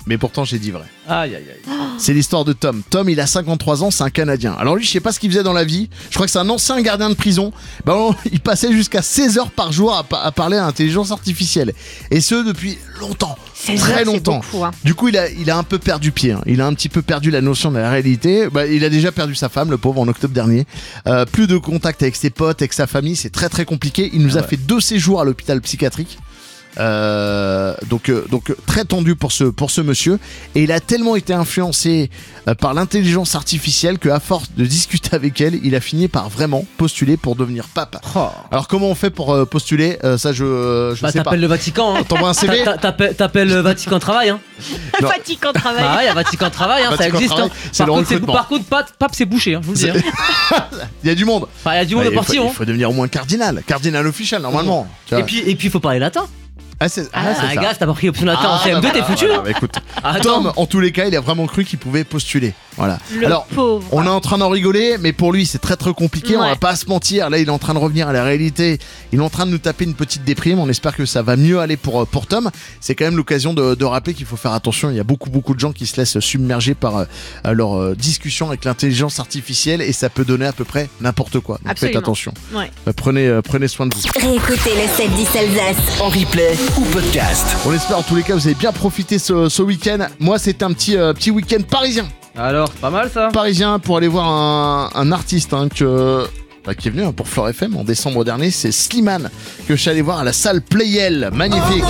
Speaker 3: Mais pourtant, j'ai dit vrai.
Speaker 4: Aïe, aïe, aïe.
Speaker 3: C'est l'histoire de Tom. Tom, il a cinquante-trois ans, c'est un Canadien. Alors lui, je sais pas ce qu'il faisait dans la vie. Je crois que c'est un ancien gardien de prison. Ben, on- il passait jusqu'à seize heures par jour à, pa- à parler à l'intelligence artificielle. Et ce, depuis longtemps.
Speaker 5: seize
Speaker 3: Très
Speaker 5: heures, c'est
Speaker 3: longtemps.
Speaker 5: beaucoup, hein.
Speaker 3: Du coup, il a, il a un peu perdu pied. hein. Il a un petit peu perdu la notion de la réalité. Bah, il a déjà perdu sa femme, le pauvre, en octobre dernier. Euh, plus de contact avec ses potes, avec sa famille. C'est très très compliqué. Il nous a fait deux séjours à l'hôpital psychiatrique. Euh, donc, euh, donc très tendu pour ce, pour ce monsieur. Et il a tellement été influencé euh, par l'intelligence artificielle qu'à force de discuter avec elle, il a fini par vraiment postuler pour devenir pape.
Speaker 4: Oh.
Speaker 3: Alors comment on fait pour euh, postuler Euh, Ça, je, je
Speaker 4: Bah,
Speaker 3: sais pas.
Speaker 4: t'appelles le Vatican. Hein.
Speaker 3: T'envoies un C V
Speaker 4: T'a- t'a- T'appelles t'appelles le Vatican Travail. Hein.
Speaker 3: Non.
Speaker 5: Fatigant travail.
Speaker 4: Bah ouais, il y a Vatican Travail, hein, ça
Speaker 3: Vatican
Speaker 4: existe.
Speaker 3: Travail,
Speaker 4: hein.
Speaker 3: c'est
Speaker 4: Par,
Speaker 3: le
Speaker 4: contre, c'est-
Speaker 3: recrutement.
Speaker 4: par contre, pape, pape c'est bouché, hein, je vous le dis. hein.
Speaker 3: Il y a du monde.
Speaker 4: Enfin, il y a du monde
Speaker 3: Bah,
Speaker 4: de
Speaker 3: il, faut,
Speaker 4: parti.
Speaker 3: il
Speaker 4: hein.
Speaker 3: faut devenir au moins cardinal. Cardinal officiel, normalement. Tu vois.
Speaker 4: Et puis, et puis, il faut parler latin.
Speaker 3: Ah, c'est
Speaker 4: Ah,
Speaker 3: c'est ça.
Speaker 4: gars, si t'as pas pris option latin en
Speaker 3: Ah,
Speaker 4: C M deux,
Speaker 3: bah,
Speaker 4: t'es
Speaker 3: voilà,
Speaker 4: foutu.
Speaker 3: voilà,
Speaker 4: hein.
Speaker 3: bah, écoute,
Speaker 4: Ah,
Speaker 3: Tom,
Speaker 4: attends.
Speaker 3: en tous les cas, il a vraiment cru qu'il pouvait postuler. Voilà.
Speaker 5: Le
Speaker 3: Alors,
Speaker 5: pauvre.
Speaker 3: on est en train d'en rigoler, mais pour lui, c'est très très compliqué. On
Speaker 5: Ouais.
Speaker 3: va pas se mentir. Là, il est en train de revenir à la réalité. Il est en train de nous taper une petite déprime. On espère que ça va mieux aller pour, pour Tom. C'est quand même l'occasion de, de rappeler qu'il faut faire attention. Il y a beaucoup beaucoup de gens qui se laissent submerger par euh, leur euh, discussion avec l'intelligence artificielle et ça peut donner à peu près n'importe quoi. Donc faites
Speaker 5: Absolument.
Speaker 3: attention.
Speaker 5: Ouais.
Speaker 3: Euh, Prenez, euh, prenez soin de vous.
Speaker 2: Réécoutez le sept dix Alsace.
Speaker 1: En replay ou podcast.
Speaker 3: On espère en tous les cas que vous avez bien profité ce, ce week-end. Moi, c'était un petit, euh, petit week-end parisien.
Speaker 4: Alors, pas mal ça.
Speaker 3: Parisien pour aller voir un, un artiste hein, que, bah, qui est venu hein, pour Flore F M en décembre dernier. C'est Slimane que je suis allé voir à la salle Playel. Magnifique.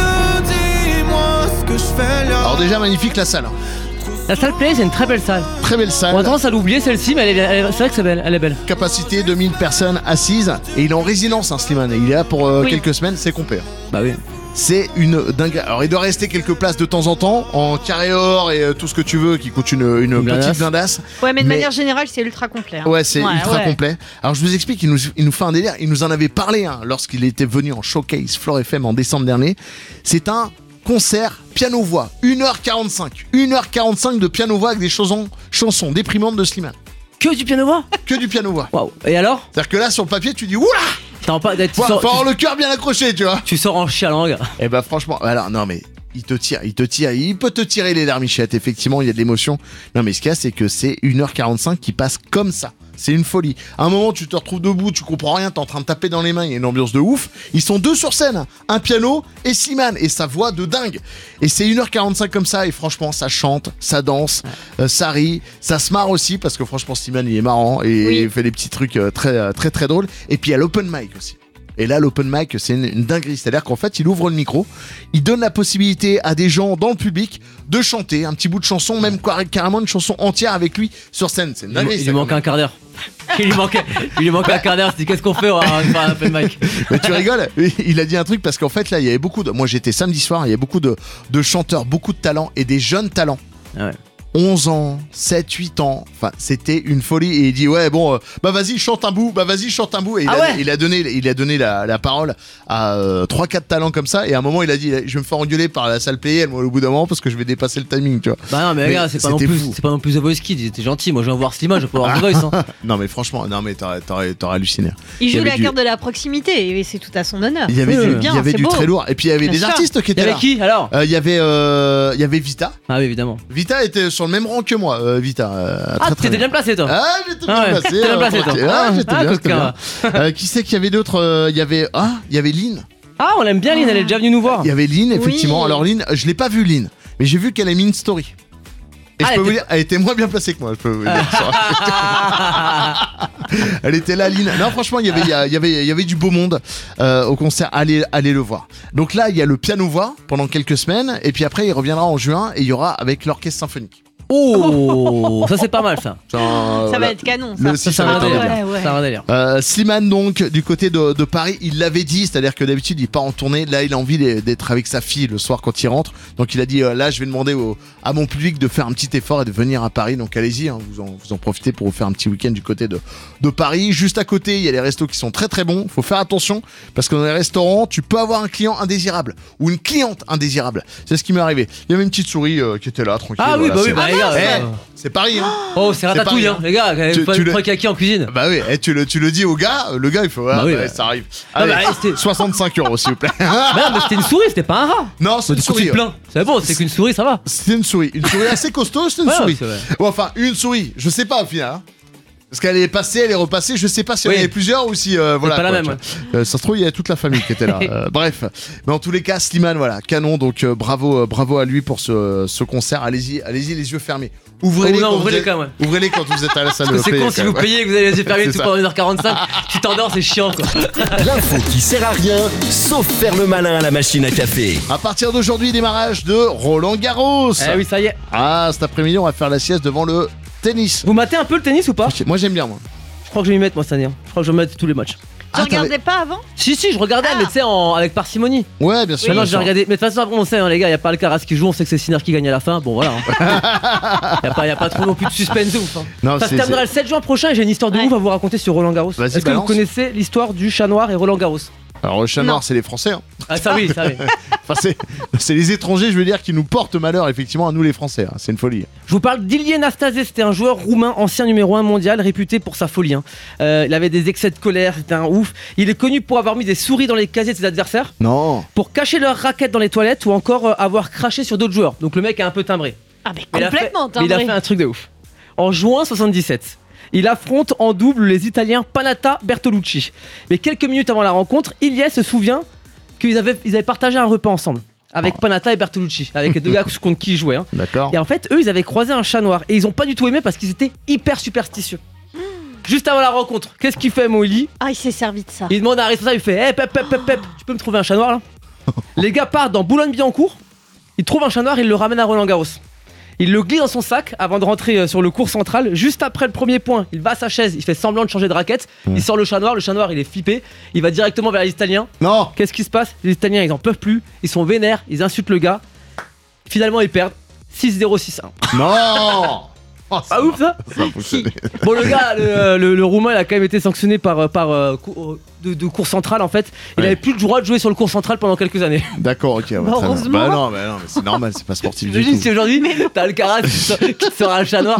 Speaker 3: Alors déjà magnifique la salle.
Speaker 4: La salle Play, c'est une très belle salle.
Speaker 3: Très belle
Speaker 4: On a
Speaker 3: salle.
Speaker 4: tendance à l'oublier celle-ci, mais elle est, bien- elle est- c'est vrai que c'est belle. Elle est belle.
Speaker 3: Capacité deux mille personnes assises. Et il est en résidence hein, Slimane. Il est là pour euh,
Speaker 5: Oui.
Speaker 3: quelques semaines. C'est complet.
Speaker 4: Bah oui.
Speaker 3: C'est une dingue. Alors il doit rester quelques places de temps en temps en carré or et euh, tout ce que tu veux qui coûte une, une
Speaker 4: Une
Speaker 3: petite
Speaker 4: blindasse.
Speaker 3: blindasse.
Speaker 5: Ouais, mais de
Speaker 3: Mais-
Speaker 5: manière générale, c'est ultra complet. hein.
Speaker 3: Ouais, c'est ultra
Speaker 5: ouais.
Speaker 3: complet. Alors je vous explique, il nous, il nous fait un délire. Il nous en avait parlé hein, lorsqu'il était venu en showcase Flore F M en décembre dernier. C'est un concert piano-voix. une heure quarante-cinq. une heure quarante-cinq de piano-voix avec des chansons, chansons déprimantes de Slimane.
Speaker 4: Que du piano-voix.
Speaker 3: Que du piano-voix.
Speaker 4: Waouh. Et alors
Speaker 3: C'est-à-dire que là, sur le papier, tu dis oula,
Speaker 4: T'as pas d'être. Tu,
Speaker 3: faut,
Speaker 4: sors-
Speaker 3: faut avoir
Speaker 4: tu-
Speaker 3: le cœur bien accroché, tu vois.
Speaker 4: tu sors en chialant, gars.
Speaker 3: Et bah franchement, alors non mais il te tire, il te tire, il peut te tirer les larmichettes, effectivement, il y a de l'émotion. Non mais ce qu'il y a, c'est que c'est une heure quarante-cinq qui passe comme ça. C'est une folie. À un moment, tu te retrouves debout, tu comprends rien, t'es en train de taper dans les mains, il y a une ambiance de ouf. Ils sont deux sur scène, un piano et Slimane, et sa voix de dingue. Et c'est une heure quarante-cinq comme ça, et franchement, ça chante, ça danse, euh, ça rit, ça se marre aussi, parce que franchement, Slimane, il est marrant, et
Speaker 5: Oui.
Speaker 3: il fait des petits trucs euh, très, euh, très, très drôles. Et puis il y a l'open mic aussi. Et là, l'open mic, c'est une, une dinguerie. C'est-à-dire qu'en fait, il ouvre le micro, il donne la possibilité à des gens dans le public de chanter un petit bout de chanson, même quoi- carrément une chanson entière avec lui sur scène. C'est une
Speaker 4: Il, lui-
Speaker 3: dinguerie.
Speaker 4: il
Speaker 3: ça,
Speaker 4: lui
Speaker 3: quand
Speaker 4: manque
Speaker 3: même.
Speaker 4: un quart d'heure. Il lui manquait, il lui manquait un quart d'heure. C'est qu'est-ce qu'on fait? On va faire un open mic.
Speaker 3: Mais tu rigoles, il a dit un truc parce qu'en fait, là, il y avait beaucoup de. Moi, j'étais samedi soir, il y avait beaucoup de, de chanteurs, beaucoup de talents et des jeunes talents.
Speaker 4: Ah ouais.
Speaker 3: onze ans, sept, huit ans, enfin c'était une folie et il dit ouais bon euh, bah vas-y chante un bout, bah vas-y chante un bout et il,
Speaker 4: Ah
Speaker 3: a,
Speaker 4: ouais.
Speaker 3: il a donné il a donné la, la parole à euh, trois quatre talents comme ça et à un moment il a dit je vais me faire engueuler par la salle Playel moi au bout d'un moment parce que je vais dépasser le timing tu vois.
Speaker 4: Bah non, mais,
Speaker 3: Mais
Speaker 4: regarde, c'est pas non
Speaker 3: c'était
Speaker 4: plus,
Speaker 3: fou.
Speaker 4: c'est pas non plus The Voice Kids. Ils étaient gentils. Moi, je viens voir Slimane, je peux voir The Voice. Hein.
Speaker 3: Non mais franchement non mais t'aurais t'aurais t'aurais halluciné.
Speaker 5: Il
Speaker 3: Il y
Speaker 5: joue
Speaker 3: avait
Speaker 5: la
Speaker 3: du-
Speaker 5: carte de la proximité et c'est tout à son honneur.
Speaker 3: Il y avait
Speaker 4: Oui,
Speaker 3: du,
Speaker 4: oui,
Speaker 3: il y
Speaker 5: bien,
Speaker 3: avait
Speaker 5: c'est
Speaker 3: du
Speaker 5: beau.
Speaker 3: très lourd et puis il y avait
Speaker 5: Bien
Speaker 3: des
Speaker 5: sûr.
Speaker 3: artistes qui
Speaker 4: Il y
Speaker 3: étaient
Speaker 4: avait
Speaker 3: là.
Speaker 4: qui alors?
Speaker 3: Euh, Il y avait euh, il y avait Vita.
Speaker 4: Ah oui, évidemment.
Speaker 3: Vita était sur le même rang que moi euh, Vita. euh,
Speaker 4: Ah,
Speaker 3: très, très
Speaker 4: t'étais bien placé, toi.
Speaker 3: Ah, j'étais
Speaker 4: Ah
Speaker 3: bien
Speaker 4: ouais,
Speaker 3: placé.
Speaker 4: t'es bien
Speaker 3: euh,
Speaker 4: placé, toi.
Speaker 3: tranquille.
Speaker 4: Ah,
Speaker 3: Ah, j'étais
Speaker 4: ah,
Speaker 3: bien, j'étais
Speaker 4: coquin.
Speaker 3: bien. Euh, Qui c'est qu'il y avait d'autres euh, Il y avait ah, il y avait Lynn.
Speaker 4: Ah, on l'aime bien, Lynn. Elle est déjà venue nous voir.
Speaker 3: Il y avait Lynn, effectivement.
Speaker 5: Oui.
Speaker 3: Alors Lynn, je l'ai pas vu Lynn, mais j'ai vu qu'elle a mis une story. Et
Speaker 4: Ah,
Speaker 3: je peux
Speaker 4: elle
Speaker 3: vous
Speaker 4: était-
Speaker 3: dire, elle était moins bien placée que moi. Je peux vous dire. Elle était là, Lynn. Non, franchement, il y avait, il y a- il y avait, il y avait du beau monde euh, au concert. Allez, allez le voir. Donc là, il y a le piano voix pendant quelques semaines, et puis après, il reviendra en juin et il y aura avec l'orchestre symphonique.
Speaker 4: Oh, ça c'est pas mal ça.
Speaker 3: Ça,
Speaker 5: Ça
Speaker 3: voilà.
Speaker 5: va être canon, ça.
Speaker 3: Le
Speaker 4: Ça,
Speaker 3: six,
Speaker 4: c'est
Speaker 3: ça va
Speaker 4: un
Speaker 3: être
Speaker 4: délire.
Speaker 3: bien.
Speaker 5: Ouais, ouais.
Speaker 4: C'est un délire.
Speaker 3: Euh, Slimane donc du côté de, de Paris, il l'avait dit, c'est-à-dire que d'habitude il part en tournée, là il a envie d'être avec sa fille le soir quand il rentre, donc il a dit euh, là je vais demander au- à mon public de faire un petit effort et de venir à Paris, donc allez-y, hein, vous, en, vous en profitez pour vous faire un petit week-end du côté de, de Paris. Juste à côté il y a les restos qui sont très très bons, faut faire attention parce que dans les restaurants tu peux avoir un client indésirable ou une cliente indésirable, c'est ce qui m'est arrivé. Il y avait une petite souris euh, qui était là tranquille.
Speaker 4: Ah oui,
Speaker 3: voilà,
Speaker 4: bah
Speaker 3: c'est-
Speaker 4: oui, bah,
Speaker 5: Ah
Speaker 4: les gars.
Speaker 3: Eh,
Speaker 4: euh,
Speaker 3: c'est Paris, hein.
Speaker 4: Oh, c'est ratatouille,
Speaker 3: Paris,
Speaker 4: hein, les gars.
Speaker 3: Tu-
Speaker 4: Pas
Speaker 3: tu
Speaker 4: une
Speaker 3: le-
Speaker 4: fois kaki en cuisine.
Speaker 3: Bah oui, eh, tu, le, tu le dis au gars, le gars il faut. Ah,
Speaker 4: Bah oui,
Speaker 3: ouais,
Speaker 4: ouais.
Speaker 3: ça arrive.
Speaker 4: Non,
Speaker 3: Allez,
Speaker 4: bah, c'était-
Speaker 3: soixante-cinq euros s'il vous plaît.
Speaker 4: Mais non, mais c'était une souris, c'était pas un rat.
Speaker 3: Non, c'est
Speaker 4: Du
Speaker 3: une
Speaker 4: coup, tu
Speaker 3: souris.
Speaker 4: te plains. C'est bon, c'est qu'une souris, ça va.
Speaker 3: C'était une souris. Une souris assez costaud, c'était une
Speaker 4: Ouais,
Speaker 3: souris.
Speaker 4: c'est vrai.
Speaker 3: Bon, enfin, une souris. Je sais pas au final. hein. Parce qu'elle est passée, elle est repassée. Je sais pas si il
Speaker 4: Oui.
Speaker 3: y en avait plusieurs ou si. euh, voilà,
Speaker 4: pas la
Speaker 3: quoi,
Speaker 4: même,
Speaker 3: tu vois. Euh, ça se trouve, il y a toute la famille qui était là. Euh, bref. Mais en tous les cas, Slimane, voilà, canon. Donc euh, bravo, euh, bravo à lui pour ce, ce concert. Allez-y, allez-y, les yeux fermés. Ouvrez-les
Speaker 4: Oh, non,
Speaker 3: quand,
Speaker 4: ouvrez-les
Speaker 3: vous êtes-
Speaker 4: quand même.
Speaker 3: ouvrez-les quand vous êtes à la salle de
Speaker 4: Parce que c'est
Speaker 3: payer,
Speaker 4: con
Speaker 3: quand
Speaker 4: si vous
Speaker 3: même.
Speaker 4: payez et que vous avez les yeux fermés
Speaker 3: C'est
Speaker 4: tout
Speaker 3: ça.
Speaker 4: pendant une heure quarante-cinq. Tu t'endors, c'est chiant quoi.
Speaker 1: L'info qui sert à rien, sauf faire le malin à la machine à café.
Speaker 3: À partir d'aujourd'hui, démarrage de Roland Garros.
Speaker 4: Eh oui, ça y est.
Speaker 3: Ah, cet après-midi, on va faire la sieste devant le tennis.
Speaker 4: Vous matez un peu le tennis ou pas?
Speaker 3: Moi, j'aime bien, moi.
Speaker 4: Je crois que je vais m'y mettre moi cette année. hein. Je crois que je vais mettre tous les matchs.
Speaker 5: Tu
Speaker 3: Ah,
Speaker 5: regardais pas avant?
Speaker 4: Si, si, je regardais,
Speaker 5: Ah.
Speaker 4: mais tu sais, en- avec parcimonie.
Speaker 3: Ouais, bien sûr.
Speaker 4: Maintenant,
Speaker 3: bien
Speaker 4: j'ai
Speaker 3: sûr.
Speaker 4: regardé. Mais de toute façon, après, on sait, hein, les gars, il a pas le Alcaraz qui joue, on sait que c'est Sinner qui gagne à la fin. Bon, voilà. Il n'y a, pas- y a pas trop non plus de suspense de ouf. hein.
Speaker 3: Non,
Speaker 4: Ça se
Speaker 3: c'est-
Speaker 4: terminera le sept juin prochain et j'ai une histoire de
Speaker 5: Ouais.
Speaker 4: ouf à vous raconter sur Roland Garros.
Speaker 3: Vas-y,
Speaker 4: Est-ce que
Speaker 3: balance.
Speaker 4: vous connaissez l'histoire du chat noir et Roland Garros?
Speaker 3: Alors, le chat
Speaker 5: Non.
Speaker 3: noir, c'est les Français. hein.
Speaker 4: Ah, ça oui, ça oui.
Speaker 3: Enfin, c'est, c'est les étrangers, je veux dire, qui nous portent malheur, effectivement, à nous les Français. hein. C'est une folie.
Speaker 4: Je vous parle d'Ilie Nastase, c'était un joueur roumain, ancien numéro un mondial, réputé pour sa folie. hein. Euh, il avait des excès de colère, c'était un ouf. Il est connu pour avoir mis des souris dans les casiers de ses adversaires,
Speaker 3: Non.
Speaker 4: pour cacher leurs raquettes dans les toilettes ou encore euh, avoir craché sur d'autres joueurs. Donc le mec est un peu timbré.
Speaker 5: Ah, mais
Speaker 4: Mais il a fait-
Speaker 5: complètement,
Speaker 4: mais il a
Speaker 5: timbré.
Speaker 4: fait un truc de ouf. En juin soixante-dix-sept, il affronte en double les Italiens Panatta Bertolucci. Mais quelques minutes avant la rencontre, Ilie se souvient qu'ils avaient, ils avaient partagé un repas ensemble avec Panatta et Bertolucci, avec les deux gars contre qui ils jouaient. hein.
Speaker 3: D'accord.
Speaker 4: Et en fait, eux, ils avaient croisé un chat noir et ils ont pas du tout aimé parce qu'ils étaient hyper superstitieux. Juste avant la rencontre, qu'est-ce qu'il fait, Moïli?
Speaker 5: Ah, il s'est servi de ça.
Speaker 4: Il demande à un responsable, il fait hey, pep, pep, pep, pep, tu peux me trouver un chat noir là? Les gars partent dans Boulogne-Billancourt, ils trouvent un chat noir et ils le ramènent à Roland Garros. Il le glisse dans son sac avant de rentrer euh, sur le court central. Juste après le premier point, il va à sa chaise, il fait semblant de changer de raquette. Il sort le chat noir, le chat noir il est flippé. Il va directement vers les Italiens.
Speaker 3: Non.
Speaker 4: Qu'est-ce qui se passe? Les Italiens ils en peuvent plus, ils sont vénères, ils insultent le gars. Finalement ils perdent six zéro six un.
Speaker 3: Non. Oh, ça
Speaker 4: Pas ouf ça?
Speaker 3: ça a fonctionné.
Speaker 4: Bon le gars, le, le- le roumain il a quand même été sanctionné par, par euh, cou- de, de cours central en fait. Il
Speaker 3: Ouais.
Speaker 4: avait plus le droit de jouer sur le cours central pendant quelques années.
Speaker 3: D'accord, ok. ouais,
Speaker 5: Bah,
Speaker 3: très bien.
Speaker 5: heureusement.
Speaker 3: Bah non, bah non, mais c'est normal, c'est pas sportif du
Speaker 4: J'imagine
Speaker 3: tout.
Speaker 4: si aujourd'hui t'as Alcaraz qui sort- qui te sort un chat noir.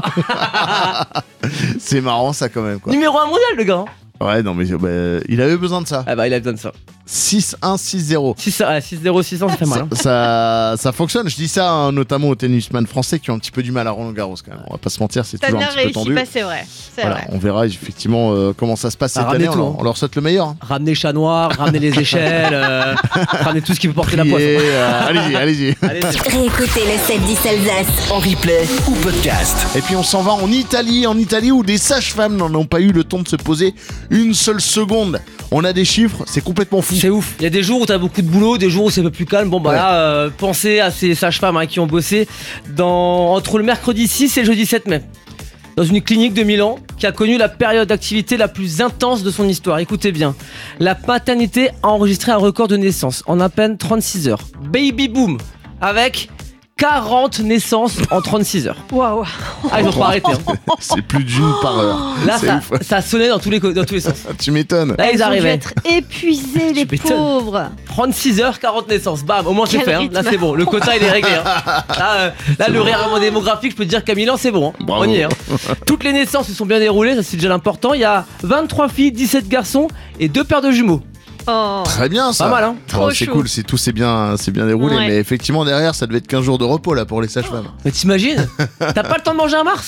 Speaker 3: C'est marrant ça quand même quoi.
Speaker 4: Numéro un mondial le gars. hein.
Speaker 3: Ouais, non mais bah, il avait besoin de ça.
Speaker 4: Ah bah il a besoin de ça.
Speaker 3: six un six zéro.
Speaker 4: six zéro six ans ça fait mal. hein.
Speaker 3: Ça, ça fonctionne, je dis ça hein, notamment aux tennisman français qui ont un petit peu du mal à Roland Garros quand même. On va pas se mentir, c'est
Speaker 5: T'as
Speaker 3: toujours un
Speaker 5: bien
Speaker 3: petit peu
Speaker 5: réussi,
Speaker 3: tendu.
Speaker 5: bah c'est vrai. C'est
Speaker 3: Voilà,
Speaker 5: vrai.
Speaker 3: on verra effectivement euh, comment ça se passe
Speaker 4: Ah,
Speaker 3: cette
Speaker 4: ramenez
Speaker 3: année.
Speaker 4: tout,
Speaker 3: on, leur-
Speaker 4: hein.
Speaker 3: on leur souhaite le meilleur. hein.
Speaker 4: Ramener le chat noir, ramener les échelles, euh, ramener tout ce qui peut porter la poisse.
Speaker 3: Priez,
Speaker 4: hein.
Speaker 3: euh, allez-y, allez-y.
Speaker 4: Allez, c'est-
Speaker 2: Réécoutez le sept dix Alsace.
Speaker 1: En replay ou podcast.
Speaker 3: Et puis on s'en va en Italie, en Italie où des sages-femmes n'en ont pas eu le temps de se poser une seule seconde. On a des chiffres, c'est complètement fou.
Speaker 4: C'est ouf. Il y a des jours où t'as beaucoup de boulot, des jours où c'est un peu plus calme. Bon bah
Speaker 3: Ouais.
Speaker 4: là, euh, pensez à ces sages-femmes hein, qui ont bossé dans, entre le mercredi six et le jeudi sept mai. Dans une clinique de Milan qui a connu la période d'activité la plus intense de son histoire. Écoutez bien, la maternité a enregistré un record de naissance en à peine trente-six heures. Baby boom avec quarante naissances en trente-six heures.
Speaker 5: Waouh.
Speaker 4: Ah ils ont pas arrêté. hein.
Speaker 3: C'est plus d'une par heure.
Speaker 4: Là
Speaker 3: C'est
Speaker 4: ça,
Speaker 3: ouf.
Speaker 4: ça sonnait dans tous les, co- dans tous les sens.
Speaker 3: Tu m'étonnes.
Speaker 4: Là ils
Speaker 5: Ils ont dû
Speaker 4: arrivaient.
Speaker 5: être épuisés, les
Speaker 4: Tu m'étonnes.
Speaker 5: pauvres.
Speaker 4: trente-six heures, quarante naissances. Bam, au moins c'est
Speaker 5: Quel
Speaker 4: fait. hein.
Speaker 5: rythme.
Speaker 4: Là c'est bon, le quota il est réglé. hein. Là, euh, là le réarmement démographique, je peux te dire qu'à Milan c'est bon. hein.
Speaker 3: Bravo.
Speaker 4: On y est. hein. Toutes les naissances se sont bien déroulées, ça c'est déjà l'important. Il y a vingt-trois filles, dix-sept garçons et deux paires de jumeaux.
Speaker 5: Oh.
Speaker 3: Très bien ça.
Speaker 4: Pas mal, hein.
Speaker 5: Trop
Speaker 3: c'est
Speaker 5: chaud.
Speaker 3: cool, c'est tout, c'est bien, c'est bien déroulé.
Speaker 5: Ouais.
Speaker 3: Mais effectivement derrière, ça devait être quinze jours de repos là pour les sages-femmes.
Speaker 4: Mais t'imagines? T'as pas le temps de manger un Mars?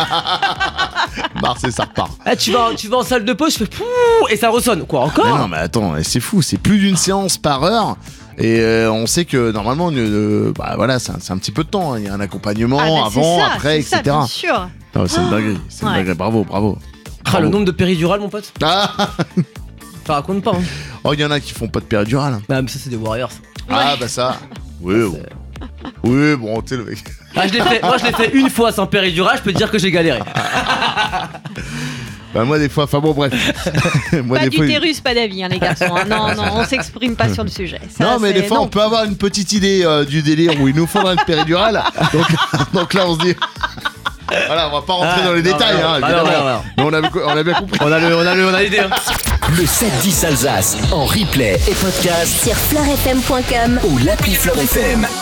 Speaker 3: Mars et ça repart.
Speaker 4: Là tu vas, tu vas en salle de pause, tu fais pouh et ça ressonne. Quoi
Speaker 3: Mais
Speaker 4: encore?
Speaker 3: non, mais attends, c'est fou, c'est plus d'une séance par heure. Et euh, on sait que normalement, euh, bah voilà, c'est un, c'est un petit peu de temps. hein. Il y a un accompagnement
Speaker 5: Ah, bah, c'est
Speaker 3: avant,
Speaker 5: ça,
Speaker 3: après,
Speaker 5: c'est ça,
Speaker 3: et cetera.
Speaker 5: bien sûr.
Speaker 3: Non, c'est une dinguerie, c'est une
Speaker 5: Ouais.
Speaker 3: dinguerie. Bravo, bravo.
Speaker 4: Ah, le nombre de péridurales mon pote.
Speaker 3: Ah,
Speaker 4: Ça raconte pas. Hein.
Speaker 3: oh, il y en a qui font pas de péridurale. hein.
Speaker 4: Ah, mais ça c'est des warriors. ça.
Speaker 3: Ah, bah ça. Oui, bon. Oui, bon, tu sais, le mec.
Speaker 4: Ah, je l'ai fait, moi je l'ai fait une fois sans péridurale, je peux te dire que j'ai galéré.
Speaker 3: Bah, moi, des fois, enfin bon, bref. moi,
Speaker 5: Pas
Speaker 3: des fois.
Speaker 5: d'utérus, pas d'avis, hein, les garçons. hein. Non, non, on s'exprime pas sur le sujet. Ça,
Speaker 3: Non, mais
Speaker 5: c'est-
Speaker 3: des fois,
Speaker 5: non.
Speaker 3: on peut avoir une petite idée euh, du délire où il nous faudra une péridurale. donc, donc là, on se dit. Voilà, on va pas rentrer
Speaker 4: Ah,
Speaker 3: dans les
Speaker 4: non,
Speaker 3: détails,
Speaker 4: non,
Speaker 3: hein,
Speaker 4: non,
Speaker 3: évidemment.
Speaker 4: non, non, non.
Speaker 3: Mais on a, on a bien compris.
Speaker 4: On a le, on a le, on a l'idée. Hein.
Speaker 1: Le sept dix Alsace en replay et podcast
Speaker 2: Sur fleurfm point com
Speaker 1: ou l'appli Fleur F M.